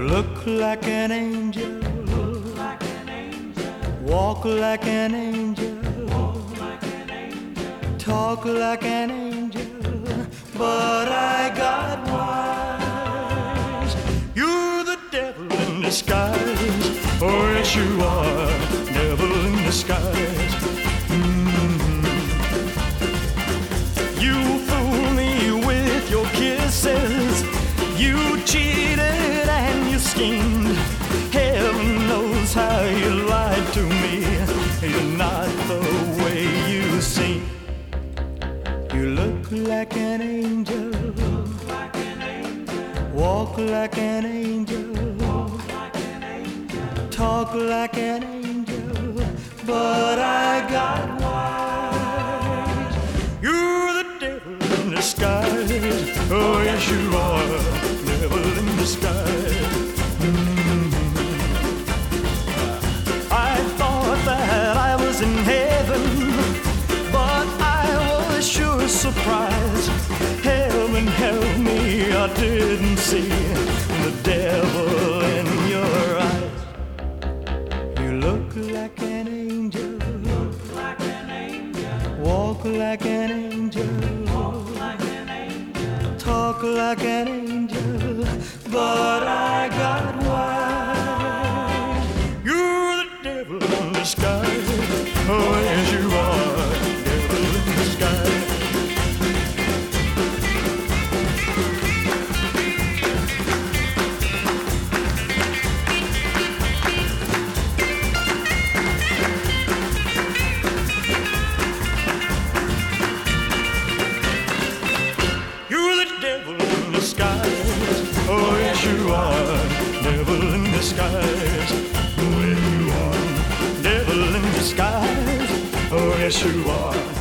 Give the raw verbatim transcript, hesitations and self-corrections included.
look like an angel, walk like an angel, talk like an angel, but I got wise. You're the devil in disguise. Oh yes you are, devil in disguise. Mm-hmm. You fool me with your kisses, you cheated and you schemed. Heaven knows how you lied to me. You're not the way you seem. You look like an angel, walk like an angel, talk like an angel, but I got wise. You're the devil in disguise. Oh yes you are, devil in disguise. Mm-hmm. I thought that I was in heaven, but I was sure surprised. Heaven help me, I didn't see the devil in your eyes. You look like an angel, walk like an angel, talk like an angel, but I got wise. You're the devil in disguise. Oh yes you are, devil in disguise. Oh yes you are, devil in disguise. Oh yes you are, devil in disguise. Oh yes you are.